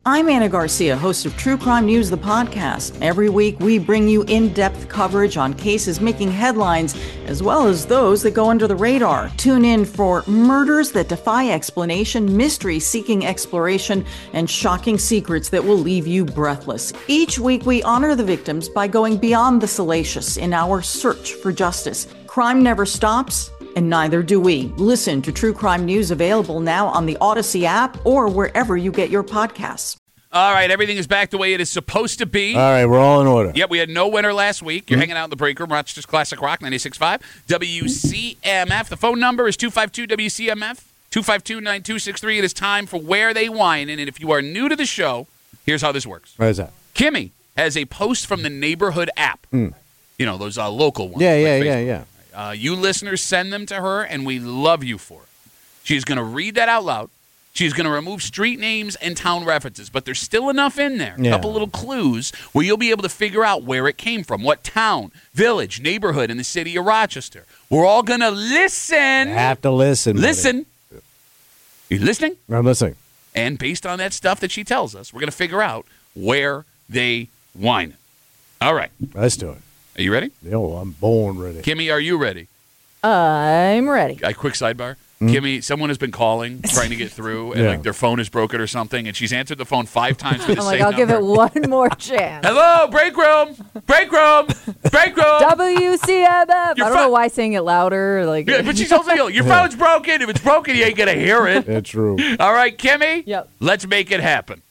I'm Anna Garcia, host of True Crime News, the podcast. Every week, we bring you in-depth coverage on cases making headlines, as well as those that go under the radar. Tune in for murders that defy explanation, mystery seeking exploration, and shocking secrets that will leave you breathless. Each week, we honor the victims by going beyond the salacious in our search for justice. Crime never stops, and neither do we. Listen to True Crime News, available now on the Odyssey app or wherever you get your podcasts. All right, everything is back the way it is supposed to be. All right, we're all in order. Yep, we had no winner last week. You're hanging out in the break room, Rochester's Classic Rock, 96.5, WCMF. The phone number is 252-WCMF, 252-9263. It is time for Where They Whine. And if you are new to the show, here's how this works. What is that? Kimmy has a post from the Neighborhood app. You know, those local ones. Yeah. You listeners send them to her, and we love you for it. She's going to read that out loud. She's going to remove street names and town references, but there's still enough in there, a couple little clues, where you'll be able to figure out where it came from, what town, village, neighborhood in the city of Rochester. We're all going to listen. You have to listen. Listen. You listening? I'm listening. And based on that stuff that she tells us, we're going to figure out where they whine. All right. Let's do it. Are you ready? Yo, I'm born ready. Kimmy, are you ready? I'm ready. A quick sidebar. Kimmy, someone has been calling, trying to get through, and like their phone is broken or something, and she's answered the phone 5 times with the I'm same I'll number. give it one more chance. Hello, break room, break room, break room. WCMF. I don't know why saying it louder. Yeah, but she's also yelling, your phone's broken. If it's broken, you ain't gonna hear it. That's true. All right, Kimmy. Yep. Let's make it happen.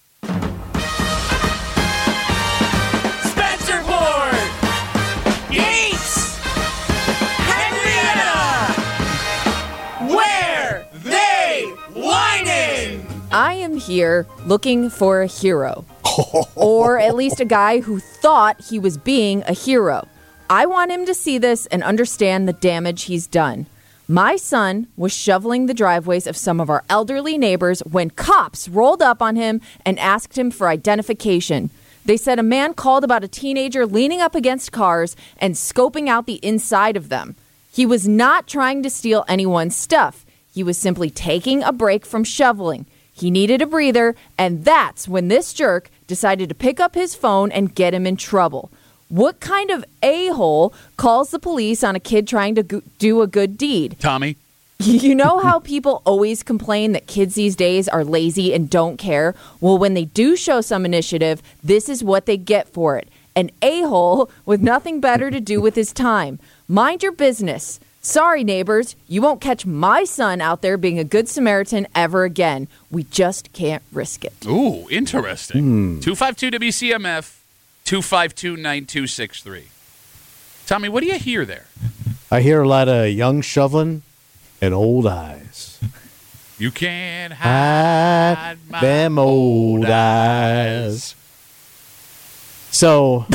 Spencerport, Yates, Henrietta, where they whining? I am here looking for a hero, or at least a guy who thought he was being a hero. I want him to see this and understand the damage he's done. My son was shoveling the driveways of some of our elderly neighbors when cops rolled up on him and asked him for identification. They said a man called about a teenager leaning up against cars and scoping out the inside of them. He was not trying to steal anyone's stuff. He was simply taking a break from shoveling. He needed a breather, and that's when this jerk decided to pick up his phone and get him in trouble. What kind of a-hole calls the police on a kid trying to do a good deed? Tommy. You know how people always complain that kids these days are lazy and don't care? Well, when they do show some initiative, this is what they get for it. An a-hole with nothing better to do with his time. Mind your business. Sorry, neighbors, you won't catch my son out there being a good Samaritan ever again. We just can't risk it. Ooh, interesting. 252-WCMF, 252-9263. Tommy, what do you hear there? I hear a lot of young shoveling and old eyes. You can't hide my them old eyes. So,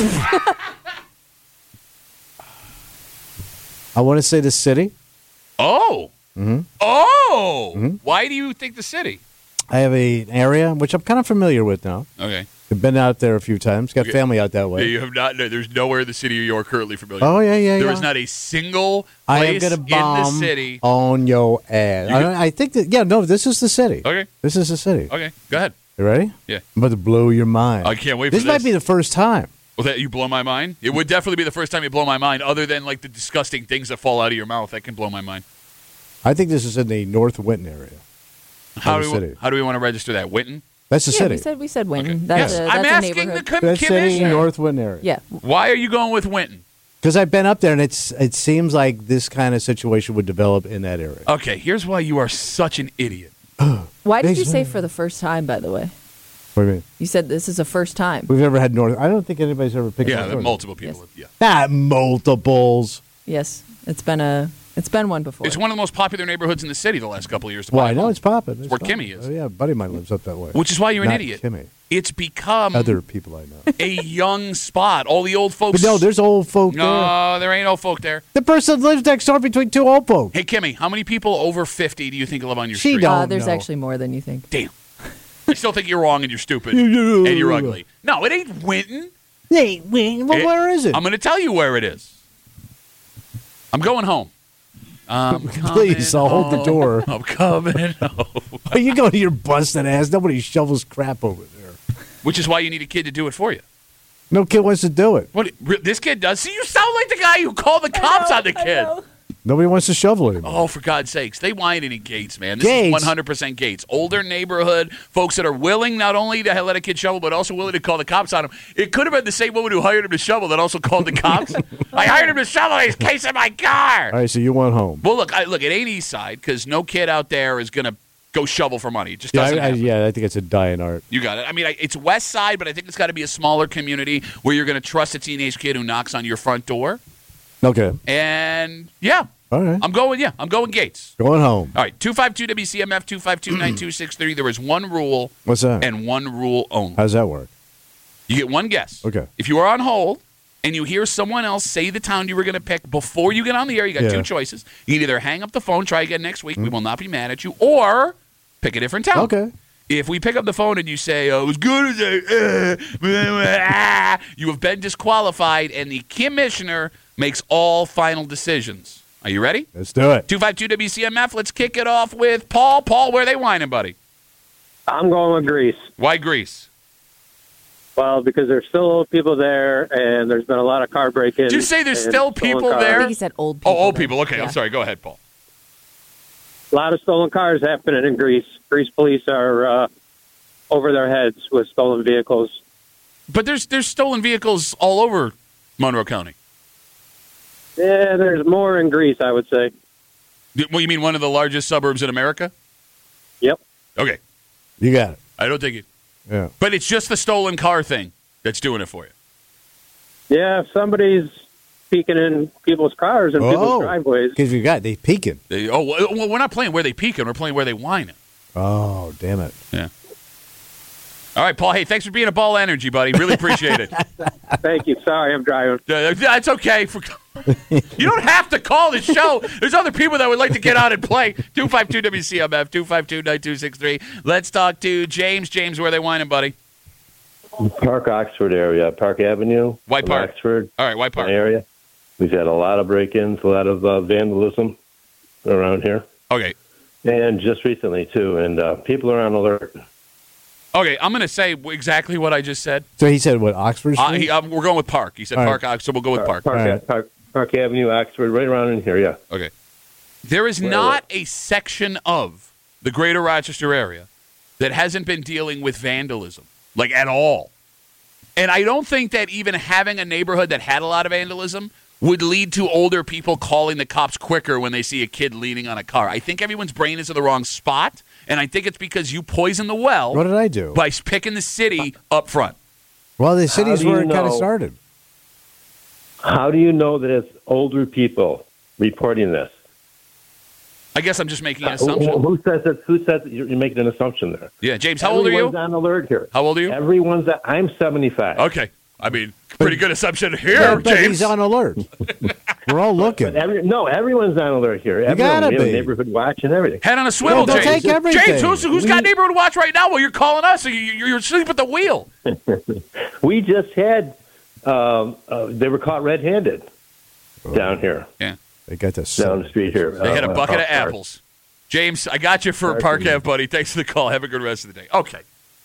I want to say the city. Oh. Oh. Why do you think the city? I have an area which I'm kind of familiar with now. Okay. I've been out there a few times. Got family out that way. You have not. No, there's nowhere in the city you are currently familiar. Oh, with. yeah. There is not a single I am place gonna in bomb the city. on your ass. I think that. Yeah, no, this is the city. Okay. This is the city. Okay. Go ahead. You ready? Yeah. I'm about to blow your mind. I can't wait for this. This might be the first time. Well, that you blow my mind. It would definitely be the first time you blow my mind. Other than like the disgusting things that fall out of your mouth, that can blow my mind. I think this is in the North Winton area. How do we want to register that? Winton? That's the city. We said Winton. Okay. That's Yes. a I'm asking neighborhood. the That's city, commissioner. North Winton area. Yeah. Why are you going with Winton? Because I've been up there, and it seems like this kind of situation would develop in that area. Okay, here's why you are such an idiot. Why did you say for the first time, by the way? What do you mean? You said this is the first time. We've ever had North. I don't think anybody's ever picked up North. Multiple people. Yes. Yeah. Not multiples. Yes, it's been one before. It's one of the most popular neighborhoods in the city the last couple of years. Well, I know it's popping. It's where Kimmy is. Oh, yeah, a buddy of mine lives up that way. Which is why you're an Not idiot. Kimmy. It's become Other people I know. a young spot. All the old folks. But no, there's old folk there. No, there ain't old folk there. The person lives next door between two old folk. Hey, Kimmy, how many people over 50 do you think live on your She street? don't. There's know. actually more than you think. Damn. I still think you're wrong and you're stupid and you're ugly. No, it ain't Winton. Hey, where is it? I'm going to tell you where it is. I'm going home. Please, I'll hold the door. I'm coming home. You go to your busted ass. Nobody shovels crap over there. which is why you need a kid to do it for you. No kid wants to do it. What this kid does? See, you sound like the guy who called the cops on the kid. Nobody wants to shovel anymore. Oh, for God's sakes. They whine in Gates, man. This Gates? is 100% Gates. Older neighborhood, folks that are willing not only to let a kid shovel, but also willing to call the cops on him. It could have been the same woman who hired him to shovel that also called the cops. I hired him to shovel his case in my car. All right, so you went home. Well, look, it ain't East Side because no kid out there is going to go shovel for money. It just doesn't happen. I think it's a dying art. You got it. I mean, it's West Side, but I think it's got to be a smaller community where you're going to trust a teenage kid who knocks on your front door. Okay. And, yeah. All right. I'm going Gates. Going home. All right, 252-WCMF, 252-9263. There is one rule. What's that? And one rule only. How's that work? You get one guess. Okay. If you are on hold and you hear someone else say the town you were going to pick before you get on the air, you got two choices. You can either hang up the phone, try again next week. We will not be mad at you, or pick a different town. Okay. If we pick up the phone and you say, oh, as good as you have been disqualified, and the commissioner makes all final decisions. Are you ready? Let's do it. 252-WCMF. Let's kick it off with Paul. Paul, where are they whining, buddy? I'm going with Greece. Why Greece? Well, because there's still old people there, and there's been a lot of car break-ins. Did you say there's still people there? I think he said old people. Oh, old there. people. Okay, Yeah. I'm sorry. Go ahead, Paul. A lot of stolen cars happening in Greece. Greece police are over their heads with stolen vehicles. But there's stolen vehicles all over Monroe County. Yeah, there's more in Greece, I would say. Well, you mean one of the largest suburbs in America? Yep. Okay. You got it. I don't think it. Yeah. But it's just the stolen car thing that's doing it for you. Yeah, if somebody's peeking in people's cars and people's driveways. Because they peeking. Well, we're not playing where they peeking. We're playing where they whining. Oh, damn it. Yeah. All right, Paul. Hey, thanks for being a ball of energy, buddy. Really appreciate it. Thank you. Sorry, I'm driving. That's okay. You don't have to call the show. There's other people that would like to get out and play. 252-WCMF, 252-9263. Let's talk to James. James, where are they whining, buddy? Park, Oxford area. Park Avenue. Why Park? Oxford. All right, why Park? Area. We've had a lot of break-ins, a lot of vandalism around here. Okay. And just recently, too. And people are on alert. Okay, I'm going to say exactly what I just said. So he said what, Oxford Street? We're going with Park. He said All Park, right. Oxford. We'll go with Park. Park Avenue, Oxford, right around in here, yeah. Okay. There is not a section of the greater Rochester area that hasn't been dealing with vandalism, like at all. And I don't think that even having a neighborhood that had a lot of vandalism would lead to older people calling the cops quicker when they see a kid leaning on a car. I think everyone's brain is in the wrong spot, and I think it's because you poisoned the well. What did I do? By picking the city up front. Well, the city's where it kind of know? started. How do you know that it's older people reporting this? I guess I'm just making an assumption. Who says it? Who says it? You're making an assumption there. Yeah, James, how old are you? Everyone's on alert here. How old are you? I'm 75. Okay. I mean, pretty good assumption here, Yeah, but James. he's on alert. We're all looking. But everyone's on alert here. You gotta we have be. a neighborhood watch and everything. Head on a swivel, Don't James. take everything. James, who's got neighborhood watch right now while you're calling us? You're asleep at the wheel. We just had, they were caught red-handed down here, Yeah. They got this. down the street here. They had a bucket of Park. apples. James, I got you for Park Ave, buddy. Thanks for the call. Have a good rest of the day. Okay.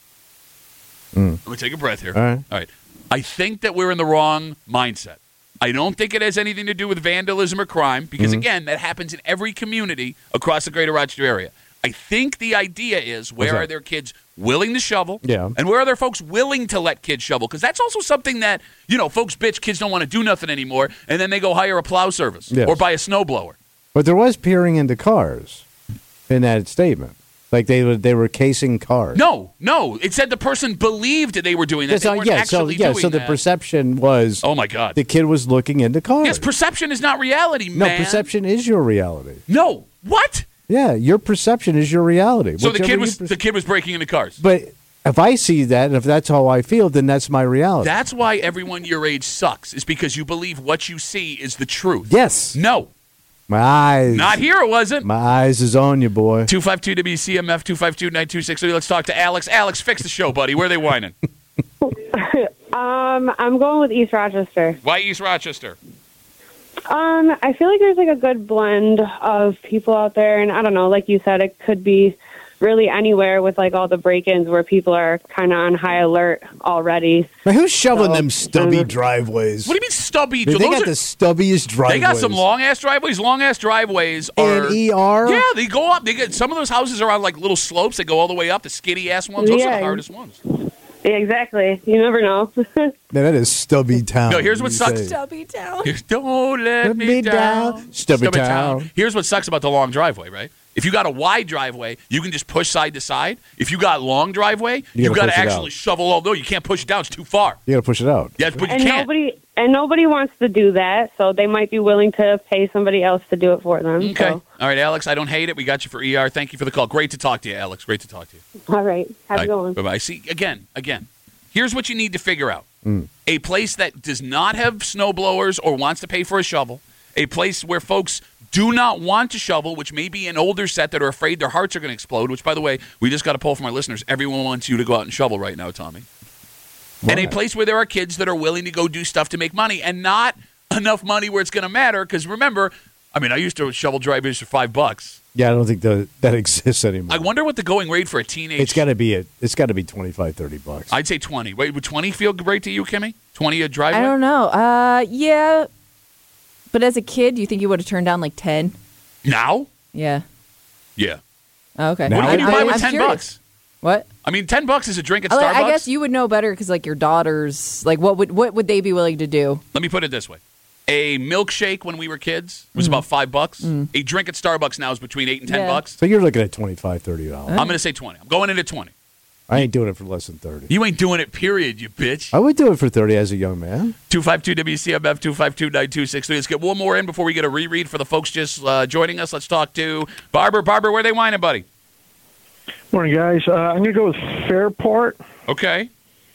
Let me take a breath here. All right. I think that we're in the wrong mindset. I don't think it has anything to do with vandalism or crime because, again, that happens in every community across the greater Rochester area. I think the idea is where are there kids willing to shovel and where are there folks willing to let kids shovel? Because that's also something that, folks bitch kids don't want to do nothing anymore, and then they go hire a plow service or buy a snowblower. But there was peering into cars in that statement. Like they were casing cars. No. It said the person believed they were doing that. They weren't actually doing so the that. perception was, oh, my God. the kid was looking into cars. Yes, perception is not reality, No, man. perception is your reality. No. What? Yeah, your perception is your reality. So the Whichever kid was breaking into cars. But if I see that, and if that's how I feel, then that's my reality. That's why everyone your age sucks, is because you believe what you see is the truth. Yes. No. My eyes. Not here, it wasn't. My eyes is on you, boy. 252-WCMF, 252-9263. Let's talk to Alex. Alex, fix the show, buddy. Where are they whining? I'm going with East Rochester. Why East Rochester? I feel like there's like a good blend of people out there, and I don't know, like you said, it could be really anywhere with like all the break-ins where people are kind of on high alert already. Man, who's shoveling them stubby driveways? What do you mean stubby? They got the stubbiest driveways. They got some long-ass driveways. Long-ass driveways are... And ER? Yeah, they go up. They get some of those houses are on like little slopes that go all the way up. The skinny-ass ones. Those are the hardest ones. Yeah, exactly. You never know. Man, that is stubby town. No, here's what sucks. Stubby town. Don't let me down. Stubby town. Here's what sucks about the long driveway, right? If you got a wide driveway, you can just push side to side. If you got long driveway, you got to actually shovel all. No, you can't push it down. It's too far. You got to push it out. Yeah, but you can't. Nobody wants to do that, so they might be willing to pay somebody else to do it for them. Okay. So. All right, Alex, I don't hate it. We got you for ER. Thank you for the call. Great to talk to you, Alex. Great to talk to you. All right. Have a good one. Bye-bye. See, again, here's what you need to figure out. A place that does not have snow blowers or wants to pay for a shovel, a place where folks do not want to shovel, which may be an older set that are afraid their hearts are going to explode, which, by the way, we just got a poll from our listeners. Everyone wants you to go out and shovel right now, Tommy. Why? And a place where there are kids that are willing to go do stuff to make money and not enough money where it's going to matter. Because remember, I mean, I used to shovel driveways for $5. Yeah, I don't think that exists anymore. I wonder what the going rate for a teenage. It's got to be $25-$30. I'd say 20. Wait, would 20 feel great to you, Kimmy? 20 a driveway? I don't know. Yeah. But as a kid, do you think you would have turned down like 10? Now? Yeah. Yeah. Oh, okay. What can you buy with $10? What? I mean, $10 is a drink at Starbucks. I guess you would know better because, like, your daughters, like, what would they be willing to do? Let me put it this way: a milkshake when we were kids was about $5. A drink at Starbucks now is between $8 and $10. So you're looking at $25-$30. I'm going to say 20. I'm going into 20. I ain't doing it for less than 30. You ain't doing it, period, you bitch. I would do it for 30 as a young man. 252-WCMF, 252-9263. Let's get one more in before we get a reread for the folks just joining us. Let's talk to Barber. Barber, where they whining, buddy? Morning, guys. I'm going to go with Fairport. Okay.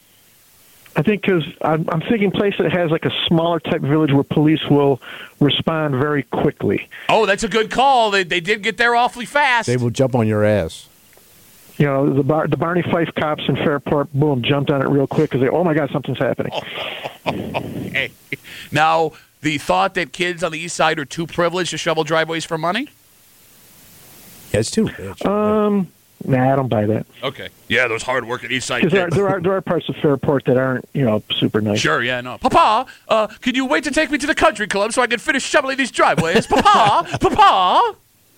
I think because I'm thinking place that has like a smaller type village where police will respond very quickly. Oh, that's a good call. They did get there awfully fast. They will jump on your ass. You know, the Barney Fife cops in Fairport, boom, jumped on it real quick because oh, my God, something's happening. Okay. Now, the thought that kids on the east side are too privileged to shovel driveways for money? Yeah, it's too rich. Nah, I don't buy that. Okay. Yeah, those hard-working east side kids. There are parts of Fairport that aren't, super nice. Sure, yeah, no. Papa, could you wait to take me to the country club so I can finish shoveling these driveways? Papa! Papa!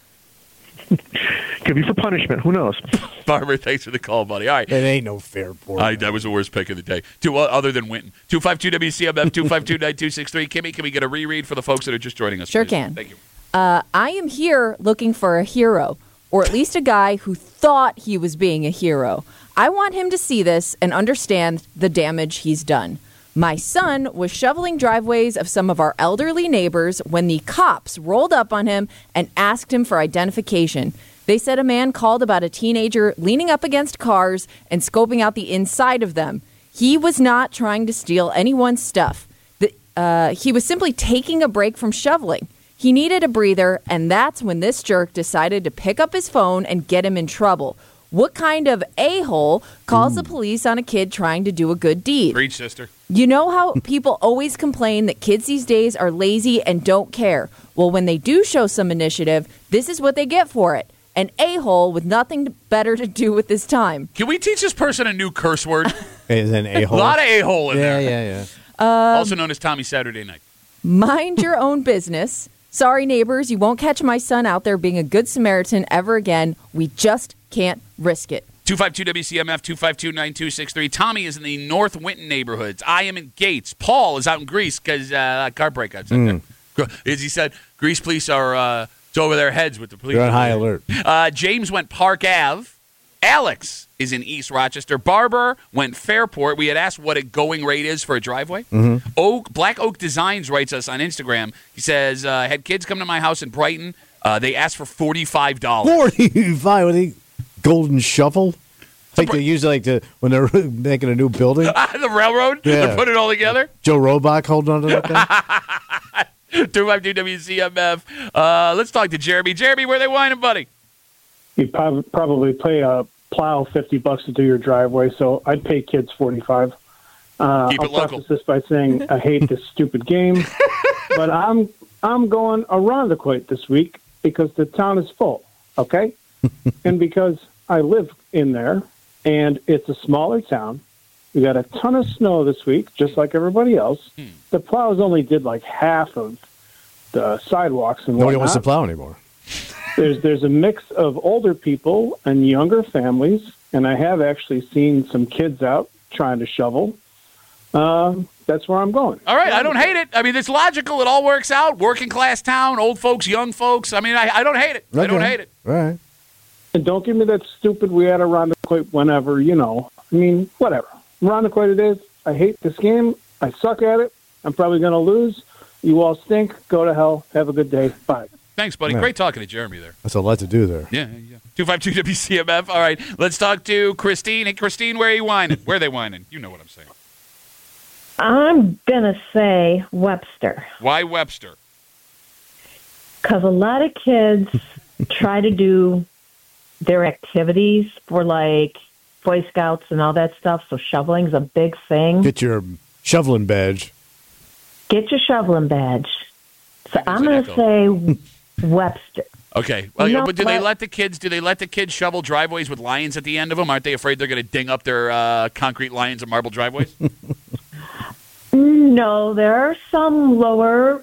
Could be for punishment. Who knows? Barber, thanks for the call, buddy. All right. It ain't no Fairport. That was the worst pick of the day. Other than Winton. 252-WCMF, 252-9263. Kimmy, can we get a reread for the folks that are just joining us? Sure please? can. Thank you. I am here looking for a hero, or at least a guy who thought he was being a hero. I want him to see this and understand the damage he's done. My son was shoveling driveways of some of our elderly neighbors when the cops rolled up on him and asked him for identification. They said a man called about a teenager leaning up against cars and scoping out the inside of them. He was not trying to steal anyone's stuff. He was simply taking a break from shoveling. He needed a breather, and that's when this jerk decided to pick up his phone and get him in trouble. What kind of a-hole calls the police on a kid trying to do a good deed? Preach, sister. You know how people always complain that kids these days are lazy and don't care? Well, when they do show some initiative, this is what they get for it. An a-hole with nothing better to do with his time. Can we teach this person a new curse word? Is an a-hole? A lot of a-hole in there. Yeah. Also known as Tommy Saturday Night. Mind your own business. Sorry, neighbors, you won't catch my son out there being a good Samaritan ever again. We just can't risk it. 252-WCMF, 252-9263. Tommy is in the North Winton neighborhoods. I am in Gates. Paul is out in Greece because car breakups. As he said, Greece police are it's over their heads with the police. They're on high alert. James went Park Ave. Alex is in East Rochester. Barber went Fairport. We had asked what a going rate is for a driveway. Black Oak Designs writes us on Instagram. He says, had kids come to my house in Brighton. They asked for $45. $45 with a golden shovel? Like they use when they're making a new building? The railroad? Yeah. To put it all together? Joe Roebuck holding on to that thing? 252-WCMF. Let's talk to Jeremy. Jeremy, where they whining, buddy? You'd probably pay a plow $50 to do your driveway, so I'd pay kids $45. Keep it I'll local. preface this by saying I hate this stupid game, but I'm going Irondequoit this week because the town is full, okay? And because I live in there, and it's a smaller town. We got a ton of snow this week, just like everybody else. The plows only did like half of the sidewalks and Nobody whatnot. wants to plow anymore. There's a mix of older people and younger families, and I have actually seen some kids out trying to shovel. That's where I'm going. All right, I don't hate it. I mean, it's logical. It all works out. Working class town, old folks, young folks. I mean, I don't hate it. I don't hate it. All right. And don't give me that stupid we had a Rondequoit whenever, I mean, whatever. Rondequoit it is. I hate this game. I suck at it. I'm probably going to lose. You all stink. Go to hell. Have a good day. Bye. Thanks, buddy. Yeah. Great talking to Jeremy there. That's a lot to do there. Yeah. 252 WCMF. All right, let's talk to Christine. Hey, Christine, where are you whining? Where are they whining? You know what I'm saying. I'm going to say Webster. Why Webster? Because a lot of kids try to do their activities for, like, Boy Scouts and all that stuff, so shoveling's a big thing. Get your shoveling badge. Get your shoveling badge. So I'm going to say Webster. Okay. Well, No, but do they let the kids shovel driveways with lions at the end of them? Aren't they afraid they're going to ding up their concrete lions and marble driveways? No, there are some lower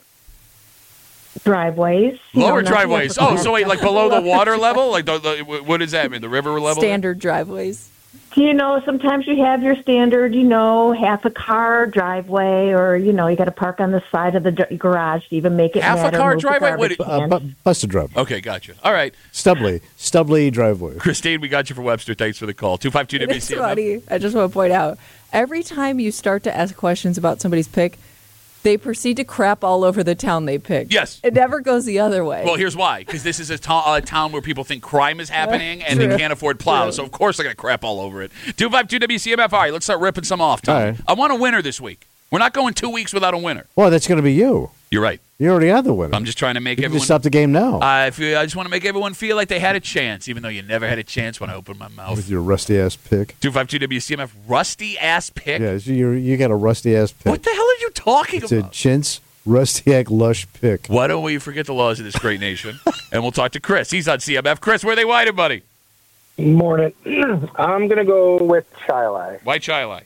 driveways. Lower driveways. Oh, so wait, like below the water level? Like what does that mean? The river level? Standard driveways. Sometimes you have your standard, half a car driveway, or, you got to park on the side of the garage to even make it Half matter. a car Move the driveway? garbage Busted driveway. Okay, gotcha. All right. Stubbly driveway. Christine, we got you for Webster. Thanks for the call. 252 It's WCMF. funny. I just want to point out, every time you start to ask questions about somebody's pick, they proceed to crap all over the town they picked. Yes. It never goes the other way. Well, here's why. Because this is a town where people think crime is happening and True. they can't afford plows. So, of course, they're going to crap all over it. 252 WCMF. All right, let's start ripping some off, Tom. All right. I want a winner this week. We're not going 2 weeks without a winner. Well, that's going to be you. You're right. You already have the winner. I'm just trying to make You can everyone. just stop the game now I just want to make everyone feel like they had a chance, even though you never had a chance when I opened my mouth. with your rusty ass pick. 252 WCMF. Rusty ass pick. Yeah, so you got a rusty ass pick. What the hell are you talking It's about? a chintz rustiac lush pick. Why don't we forget the laws of this great nation? And we'll talk to Chris. He's on CMF. Chris, where are they whited, buddy? Morning. I'm going to go with Chile. Why Chile?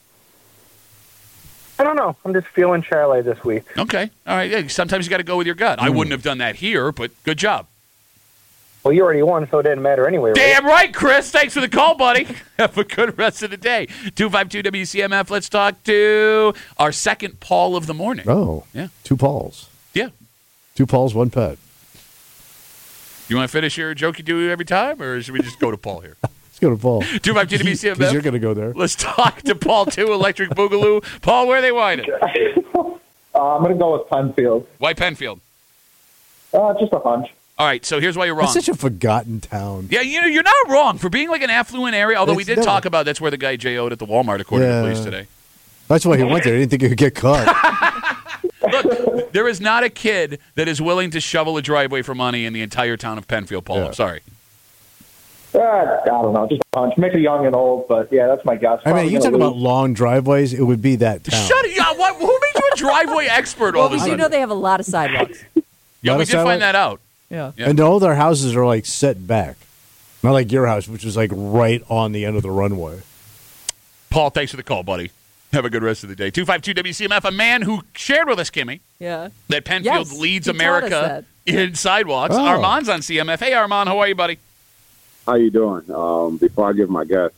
I don't know. I'm just feeling Chile this week. Okay. All right. Yeah, sometimes you got to go with your gut. I wouldn't have done that here, but good job. Well, you already won, so it didn't matter anyway, right? Damn right, Chris. Thanks for the call, buddy. Have a good rest of the day. 252 WCMF. Let's talk to our second Paul of the morning. Oh, Yeah. 2 Pauls. Yeah. 2 Pauls, 1 pet. You want to finish your joke you do every time, or should we just go to Paul here? Let's go to Paul. 252 WCMF. Because you're going to go there. Let's talk to Paul, too. Electric Boogaloo. Paul, where are they whited? I'm going to go with Penfield. Why Penfield? Just a hunch. All right, so here's why you're wrong. It's such a forgotten town. Yeah, you're not wrong. For being like an affluent area, although we It's did never- talk about that's where the guy J.O.'d at the Walmart, according to Yeah. police today. That's why he went there. He didn't think he could get caught. Look, there is not a kid that is willing to shovel a driveway for money in the entire town of Penfield, Paul. Yeah. I'm sorry. I don't know. Just a hunch. Mix of young and old, but yeah, that's my guess. I mean, you talk Probably about long driveways, it would be that town. Shut it. Yeah, who made you a driveway expert all of a Well, sudden? you know they have a lot of sidewalks. Yeah, Lot we of did find sidewalks? that out. Yeah. Yeah. And all their houses are like set back. Not like your house, which is like right on the end of the runway. Paul, thanks for the call, buddy. Have a good rest of the day. 252 WCMF, a man who shared with us, Kimmy, Yeah. that Penfield Yes, leads he taught us America in sidewalks. Oh. Armand's on CMF. Hey, Armand, how are you, buddy? How you doing? Before I give my guess,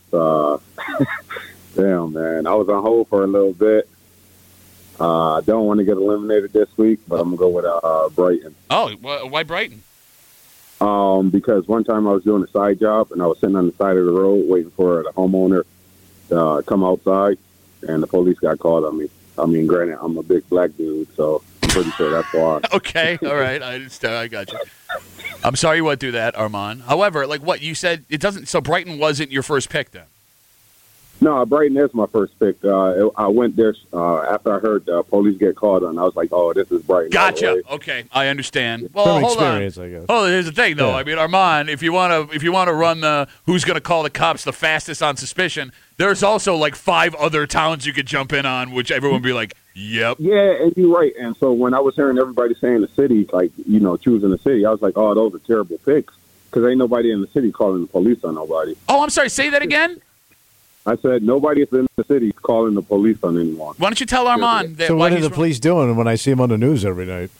damn, man, I was on hold for a little bit. I don't want to get eliminated this week, but I'm going to go with Brighton. Oh, why Brighton? Because one time I was doing a side job, and I was sitting on the side of the road waiting for the homeowner to come outside, and the police got called on me. I mean, granted, I'm a big black dude, so I'm pretty sure that's why. Okay, all right, I understand. I got you. I'm sorry you went through that, Armand. However, like what you said, it doesn't. So Brighton wasn't your first pick then. No, Brighton is my first pick. I went there after I heard police get called on. I was like, oh, this is Brighton. Gotcha. Okay, I understand. Well, From hold experience, on. I guess. Oh, here's the thing, though. Yeah. I mean, Armand, if you want to run the who's going to call the cops the fastest on suspicion, there's also like 5 other towns you could jump in on, which everyone would be like, yep. Yeah, and you're right. And so when I was hearing everybody saying the city, like, choosing the city, I was like, oh, those are terrible picks. because ain't nobody in the city calling the police on nobody. Oh, I'm sorry. Say that again. I said nobody's in the city calling the police on anyone. Why don't you tell Armand that? So why what are he's the police doing when I see them on the news every night?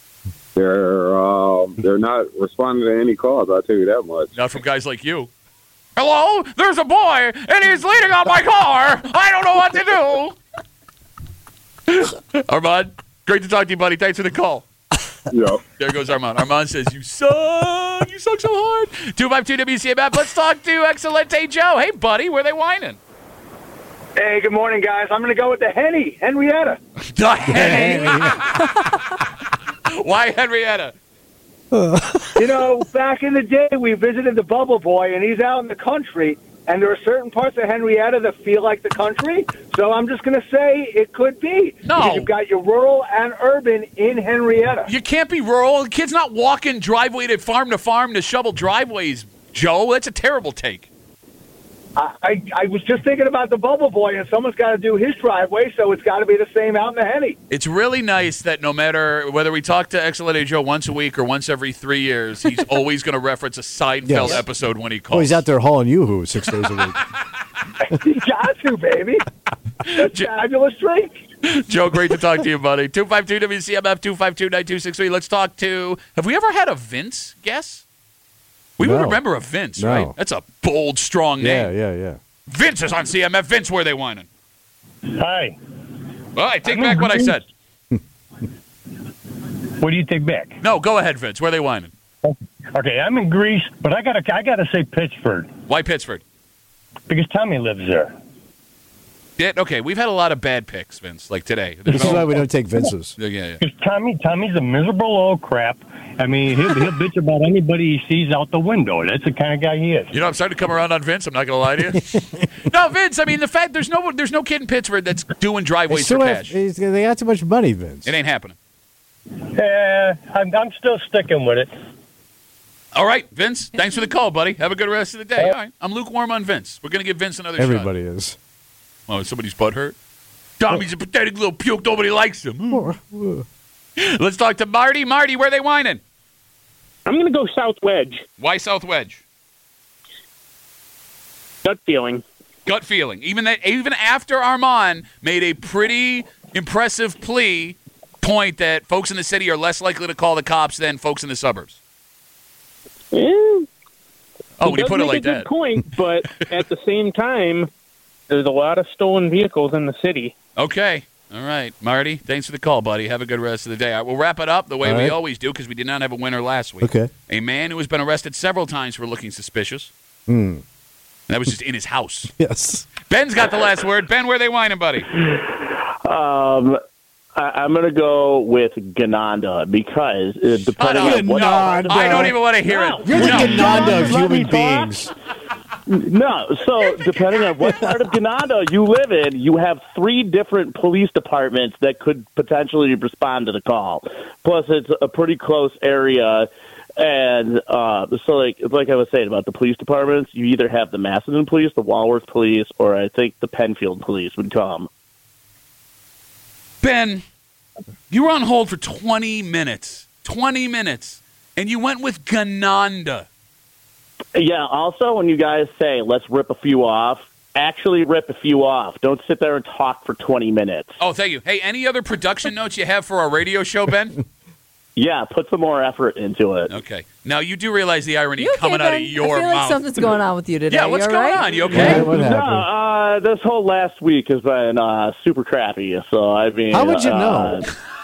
They're not responding to any calls. I'll tell you that much. Not from guys like you. Hello, there's a boy, and he's leaning on my car. I don't know what to do. Armand, great to talk to you, buddy. Thanks for the call. Yeah. There goes Armand. Armand says, you suck. You suck so hard. 252-WCMF. Let's talk to Excelente Joe. Hey, buddy, where are they whining? Hey, good morning, guys. I'm going to go with the Henrietta. The Henny. Why Henrietta? You know, back in the day, we visited the Bubble Boy, and he's out in the country, and there are certain parts of Henrietta that feel like the country. So I'm just going to say it could be. No. Because you've got your rural and urban in Henrietta. You can't be rural. The kid's not walking driveway to farm to shovel driveways, Joe. That's a terrible take. I was just thinking about the Bubble Boy, and someone's got to do his driveway, so it's got to be the same out in the Henny. It's really nice that no matter whether we talk to Excelente Joe once a week or once every 3 years, he's always going to reference a Seinfeld episode when he calls. Oh, he's out there hauling Yoo-hoo 6 days a week. You got to, baby. That's fabulous drink. Joe, great to talk to you, buddy. 252-WCMF, 252-9263. Let's talk to, have we ever had a Vince guess? We would remember a Vince, right? That's a bold, strong name. Yeah. Vince is on CMF. Vince, where are they whining? Hi. Well, I take back what I said. What do you take back? No, go ahead, Vince. Where are they whining? Okay, I'm in Greece, but I gotta say Pittsford. Why Pittsford? Because Tommy lives there. Yeah, okay, we've had a lot of bad picks, Vince, like today. This is why we don't take Vince's. Yeah. Because Tommy's a miserable old crap. I mean, he'll bitch about anybody he sees out the window. That's the kind of guy he is. You know, I'm starting to come around on Vince. I'm not going to lie to you. No, Vince, I mean, the fact there's no kid in Pittsburgh that's doing driveways for cash. They got too much money, Vince. It ain't happening. I'm still sticking with it. All right, Vince, thanks for the call, buddy. Have a good rest of the day. All right, I'm lukewarm on Vince. We're going to give Vince another shot. Everybody is. Oh, somebody's butt hurt? Tommy's a pathetic little puke. Nobody likes him. Let's talk to Marty. Marty, where are they whining? I'm going to go South Wedge. Why South Wedge? Gut feeling. Gut feeling. Even after Armand made a pretty impressive point that folks in the city are less likely to call the cops than folks in the suburbs. Yeah. Oh, when you put it like that. Good point, but at the same time, there's a lot of stolen vehicles in the city. Okay. All right. Marty, thanks for the call, buddy. Have a good rest of the day. All right, we'll wrap it up the way we always do because we did not have a winner last week. Okay. A man who has been arrested several times for looking suspicious. And that was just in his house. Yes. Ben's got the last word. Ben, where are they whining, buddy? I'm going to go with Gananda because depending on what I don't even want to hear it. You're the Gananda of human beings. No, so depending on what part of Gananda you live in, you have 3 different police departments that could potentially respond to the call. Plus, it's a pretty close area. And so, like I was saying about the police departments, you either have the Macedon Police, the Walworth Police, or I think the Penfield Police would come. Ben, you were on hold for 20 minutes. 20 minutes. And you went with Gananda. Yeah, also, when you guys say, let's rip a few off, actually rip a few off. Don't sit there and talk for 20 minutes. Oh, thank you. Hey, any other production notes you have for our radio show, Ben? Yeah, put some more effort into it. Okay. Now, you do realize the irony You okay, coming out Ben? of your I feel like mouth. something's going on with you today. Yeah, what's You all going right? on? You okay? Yeah, what happened? No, this whole last week has been super crappy. So, I mean... How would you know?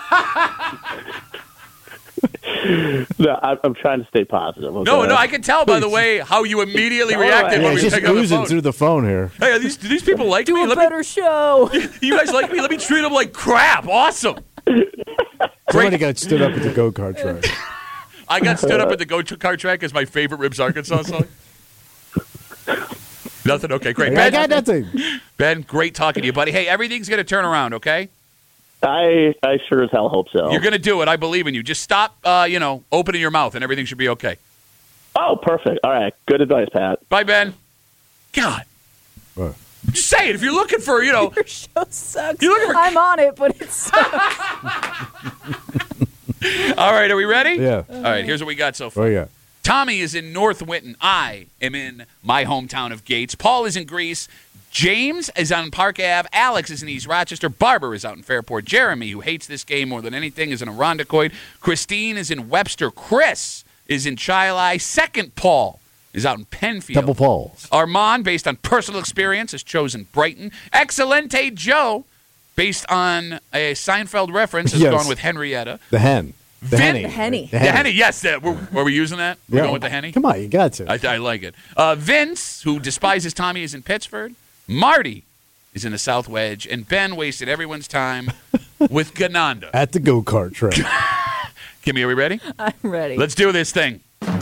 No, I'm trying to stay positive. Okay? No, I can tell by the way how you immediately reacted when It's we just picked up the oozing phone. through the phone here. Hey, do these people like me? Do a better show. You guys like me? Let me treat them like crap. Awesome. Somebody got stood up at the go-kart track. I got stood up at the go-kart track as my favorite Ribs Arkansas song. Nothing? Okay, great. I got nothing. Ben, great talking to you, buddy. Hey, everything's going to turn around, okay? I sure as hell hope so. You're going to do it. I believe in you. Just stop, opening your mouth, and everything should be okay. Oh, perfect. All right. Good advice, Pat. Bye, Ben. God. What? Just say it. If you're looking for, Your show sucks. You're looking for- I'm on it, but it sucks. All right, are we ready? Yeah. All right, here's what we got so far. Oh, yeah. Tommy is in North Winton. I am in my hometown of Gates. Paul is in Greece. James is on Park Ave. Alex is in East Rochester. Barbara is out in Fairport. Jeremy, who hates this game more than anything, is in Irondequoit. Christine is in Webster. Chris is in Chi-Li. Second Paul is out in Penfield. Double Pauls. Armand, based on personal experience, has chosen Brighton. Excelente Joe, based on a Seinfeld reference, has gone with Henrietta. The hen. The henny. The henny, yes. Were we using that? We're going with the henny? Come on, you got to. I like it. Vince, who despises Tommy, is in Pittsford. Marty is in the South Wedge. And Ben wasted everyone's time with Gananda. At the go-kart track. Kimmy, are we ready? I'm ready. Let's do this thing.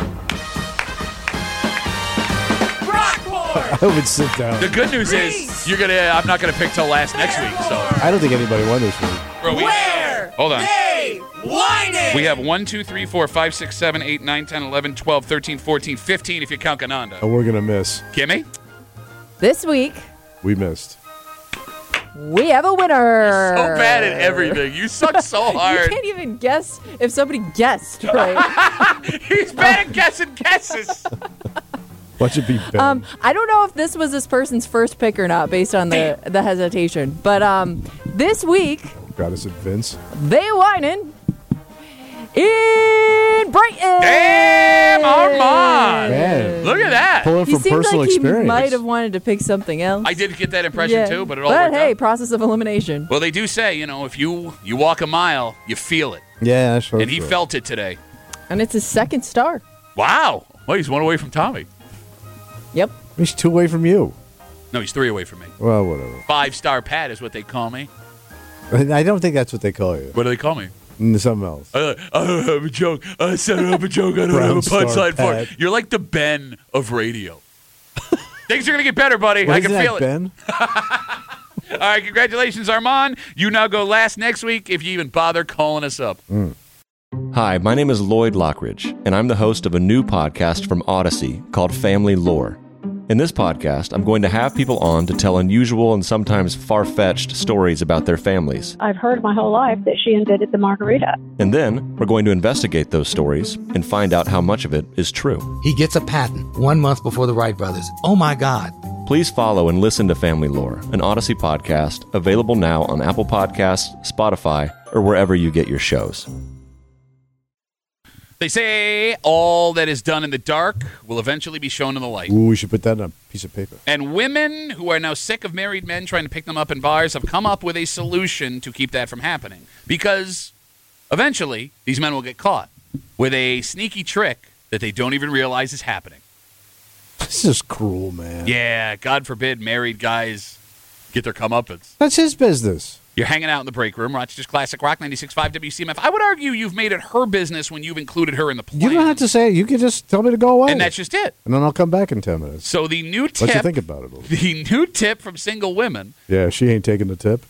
I would sit down. The good news is I'm not gonna pick till next week. So I don't think anybody won this week. Where? Hold on. They whining. We have 1, 2, 3, 4, 5, 6, 7, 8, 9, 10, 11, 12, 13, 14, 15 if you count Gananda. Oh, we're gonna miss. Kimmy? This week, we missed. We have a winner. So bad at everything. You suck so hard. You can't even guess if somebody guessed right. He's bad at guessing guesses. Watch it be Ben. I don't know if this was this person's first pick or not based on the hesitation. But this week, got us at Vince. They whining in Brighton. Damn, Armand. Man. Look at that. Pulling He from seemed personal like experience. He might have wanted to pick something else. I did get that impression too, but it all But worked hey, out. process of elimination. Well, they do say, if you walk a mile, you feel it. Yeah, that's right. And he felt it today. And it's his second star. Wow. Well, he's one away from Tommy. Yep. He's 2 away from you. No, he's 3 away from me. Well, whatever. 5-star Pat is what they call me. I don't think that's what they call you. What do they call me? Something else. I don't have a joke. I set up a joke. I don't have a punchline for it. You're like the Ben of radio. Things are going to get better, buddy. I can feel it. Ben? All right, congratulations, Armand. You now go last next week if you even bother calling us up. Hi, my name is Lloyd Lockridge, and I'm the host of a new podcast from Odyssey called Family Lore. In this podcast, I'm going to have people on to tell unusual and sometimes far-fetched stories about their families. I've heard my whole life that she invented the margarita. And then, we're going to investigate those stories and find out how much of it is true. He gets a patent 1 month before the Wright brothers. Oh my God. Please follow and listen to Family Lore, an Odyssey podcast, available now on Apple Podcasts, Spotify, or wherever you get your shows. They say all that is done in the dark will eventually be shown in the light. Ooh, we should put that on a piece of paper. And women who are now sick of married men trying to pick them up in bars have come up with a solution to keep that from happening. Because eventually, these men will get caught with a sneaky trick that they don't even realize is happening. This is cruel, man. Yeah, God forbid married guys get their comeuppance. That's his business. You're hanging out in the break room, Rochester's Classic Rock 96.5 WCMF. I would argue you've made it her business when you've included her in the plan. You don't have to say it. You can just tell me to go away. And that's just it. And then I'll come back in 10 minutes. So the new tip. Let you think about it a little. The new tip from single women. Yeah, she ain't taking the tip.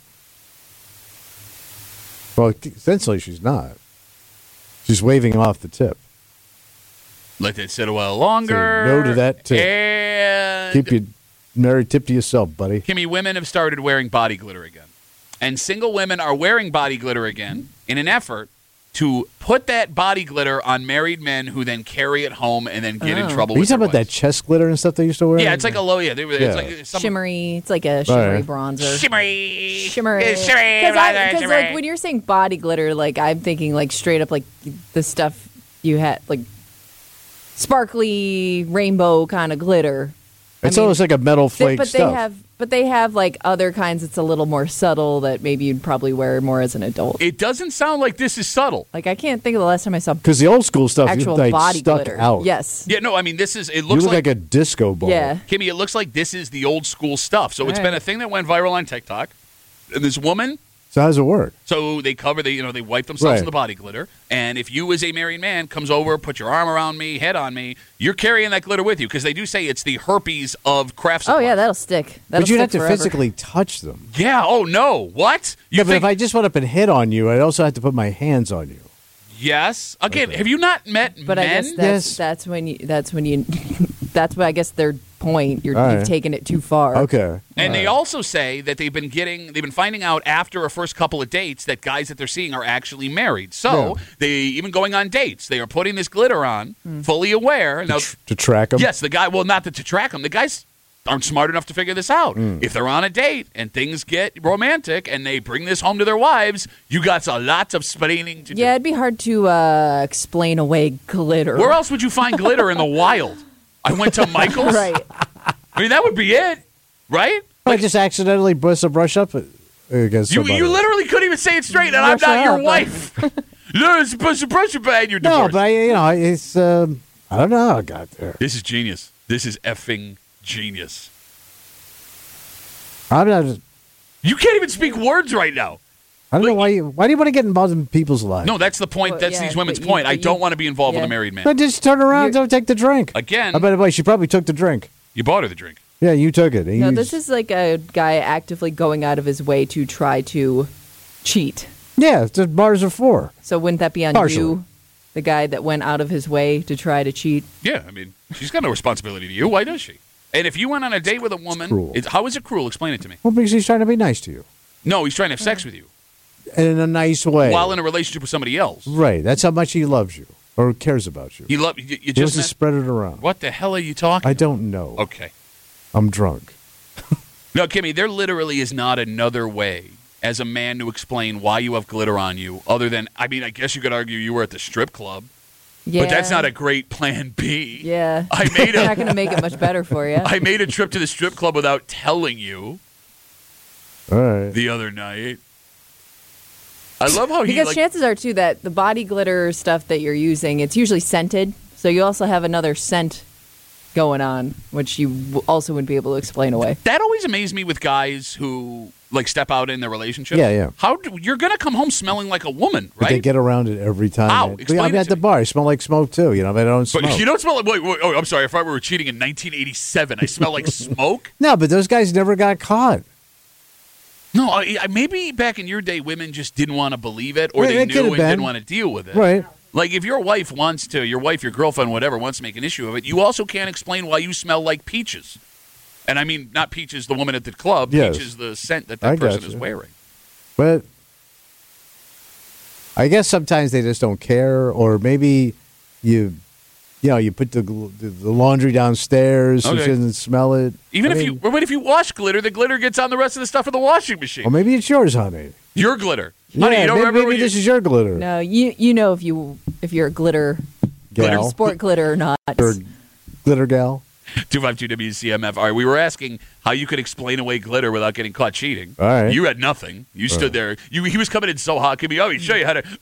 Well, essentially, she's not. She's waving off the tip. Let it sit a while longer. Say no to that tip. And Keep your married tip to yourself, buddy. Kimmy, women have started wearing body glitter again. And single women are wearing body glitter again in an effort to put that body glitter on married men who then carry it home and then get in trouble Are you with talking their about that wives. chest glitter and stuff they used to wear? Yeah, it's like a low. Yeah, it's like some, Shimmery. It's like a shimmery right. bronzer. Shimmery. Shimmery. It's shimmery. Because Shimmery. like when you're saying body glitter, like I'm thinking like straight up like the stuff you had like sparkly rainbow kind of glitter. It's almost like a metal flake stuff. But they have like other kinds that's a little more subtle that maybe you'd probably wear more as an adult. It doesn't sound like this is subtle. Like I can't think of the last time I saw Because the old school stuff actual like, body stuck glitter. out. Yes. Yeah, no, I mean, this is, it You looks look like a disco ball. Yeah. Kimmy, it looks like this is the old school stuff. So it's All been right. a thing that went viral on TikTok. And this woman, So how does it work? so they cover, they wipe themselves Right. in the body glitter. And if you, as a married man, comes over, put your arm around me, head on me, you're carrying that glitter with you. Because they do say it's the herpes of craft Oh supply. yeah, that'll stick. That'll But you'd have stick to forever. physically touch them. Yeah, oh no. What? You Yeah, but think, if I just went up and hit on you, I'd also have to put my hands on you. yes. Again, have you not met But men? I guess that's when you that's when I guess they're point. All right. You've taken it too far. Okay. And they also say that they've been finding out after a first couple of dates that guys that they're seeing are actually married. So they even going on dates, they are putting this glitter on, fully aware. Now, to track them? Yes, the guy. Well, not to track them. The guys aren't smart enough to figure this out. If they're on a date and things get romantic and they bring this home to their wives, you got a lot of explaining to do. Yeah, it'd be hard to explain away glitter. Where else would you find glitter in the wild? I went to Michael's. Right. I mean, that would be it, right? I just accidentally brush up against somebody. You literally couldn't even say it straight, and I'm not your wife. No, it's supposed to brush up and you're divorced. No, but it's I don't know how I got there. This is genius. This is effing genius. I'm not. You can't even speak words right now. I don't know why you want to get involved in people's lives. No, that's the point. That's these women's point. I don't want to be involved with a married man. But just turn around, don't take the drink. Again. Oh, by the way, she probably took the drink. You bought her the drink. Yeah, you took it. No, this is like a guy actively going out of his way to try to cheat. Yeah, the bars are for. So wouldn't that be on Partially. you, the guy that went out of his way to try to cheat? Yeah, I mean, she's got no responsibility to you. Why does she? And if you went on a date with a woman, how is it cruel? Explain it to me. Well, because he's trying to be nice to you. No, he's trying to have sex with you. In a nice way. While in a relationship with somebody else. Right. That's how much he loves you or cares about you. You He just wants to spread it around. What the hell are you talking? I don't know. Okay. I'm drunk. No, Kimmy, there literally is not another way as a man to explain why you have glitter on you other than, I mean, I guess you could argue you were at the strip club. Yeah. But that's not a great plan B. Yeah. I made not going to make it much better for you. I made a trip to the strip club without telling you. All right. The other night. I love how because chances are, too, that the body glitter stuff that you're using, it's usually scented. So you also have another scent going on, which you also wouldn't be able to explain away. That always amazed me with guys who, like, step out in their relationship. Yeah. You're going to come home smelling like a woman, But right? they get around it every time. How? man. Explain I'm it at to the me. bar. I smell like smoke, too. I don't smoke. But you don't smell like, wait, I'm sorry. If I were cheating in 1987, I smell like smoke? No, but those guys never got caught. No, maybe back in your day, women just didn't want to believe it, or Yeah, they it knew could've and been. didn't want to deal with it. Right. Like, if your wife, your girlfriend, whatever, wants to make an issue of it, you also can't explain why you smell like Peaches. And I mean, not Peaches, the woman at the club. Yes. Peaches, the scent that I person gotcha. is wearing. But I guess sometimes they just don't care, or maybe you put the laundry downstairs so Okay. she doesn't smell it. Even if you wash glitter, the glitter gets on the rest of the stuff in the washing machine. Or maybe it's yours, honey. Your glitter. Yeah, Honey, you don't remember maybe when this is your glitter. No, you know if you're a glitter Gal. sport glitter or not. Or glitter gal. 252 WCMF. All right, we were asking how you could explain away glitter without getting caught cheating. All right. You had nothing. You stood there. He was coming in so hot. Give me, he'd show you how to.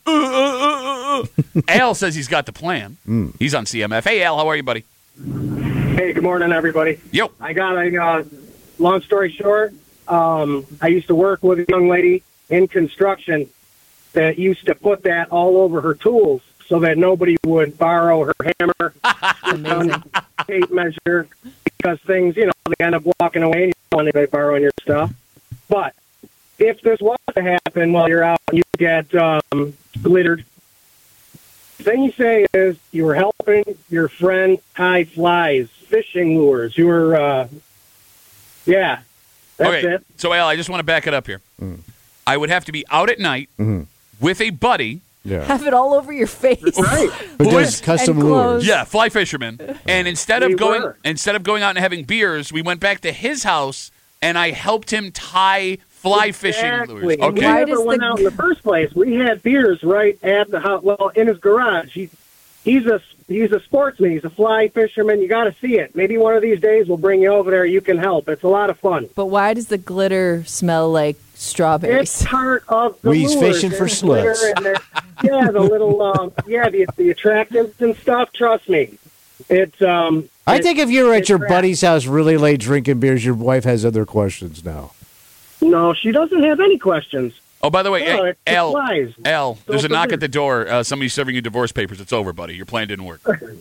Al says he's got the plan. He's on CMF. Hey, Al, how are you, buddy? Hey, good morning, everybody. Yo. I got a long story short. I used to work with a young lady in construction that used to put that all over her tools so that nobody would borrow her hammer, tape measure, because things, they end up walking away and you don't want anybody borrowing your stuff. But if this was to happen while you're out, you get glittered. The thing you say is you were helping your friend tie flies, fishing lures. You were, that's Okay, it. so Al, I just want to back it up here. I would have to be out at night with a buddy. Yeah. Have it all over your face. Right. But Who there's is- custom and lures. clothes. Yeah, fly fisherman. And instead of We going were. out and having beers, we went back to his house and I helped him tie fly fishing lures. Exactly. And we Okay. never went out in the first place. We had beers right at the house. Well, in his garage. He's a sportsman. He's a fly fisherman. You got to see it. Maybe one of these days we'll bring you over there. You can help. It's a lot of fun. But why does the glitter smell like strawberries? It's part of the He's lures. fishing for There's glitter sluts. in there. Yeah, the little the attractants and stuff. Trust me, it's I think if you're at your buddy's house really late drinking beers, your wife has other questions now. No, she doesn't have any questions. Oh, by the way, No, it's the Al, flies. there's a Don't knock forget. at the door. Somebody's serving you divorce papers. It's over, buddy. Your plan didn't work.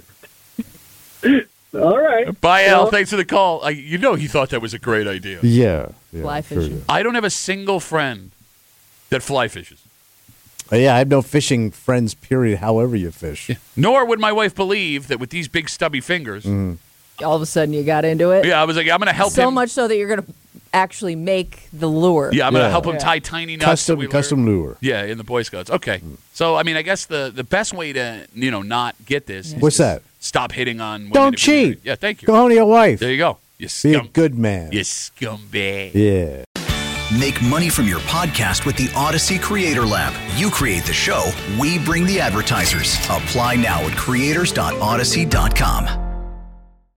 All right. Bye, Al. Well, Thanks for the call. He thought that was a great idea. Yeah. Fly sure fishing. do. I don't have a single friend that fly fishes. Yeah, I have no fishing friends, period, however you fish. Nor would my wife believe that with these big stubby fingers, all of a sudden you got into it. Yeah, I was like, I'm going to help him. So much so that you're going to actually make the lure. Yeah, I'm going to help him tie tiny nuts. Custom lure. Yeah, in the Boy Scouts. Okay. So, I mean, I guess the best way to, not get this What's that? Stop hitting on women. Don't cheat. Yeah, thank you. Go home to your wife. There you go. Be a good man. You scumbag. Yeah. Make money from your podcast with the Odyssey Creator Lab. You create the show, we bring the advertisers. Apply now at creators.odyssey.com.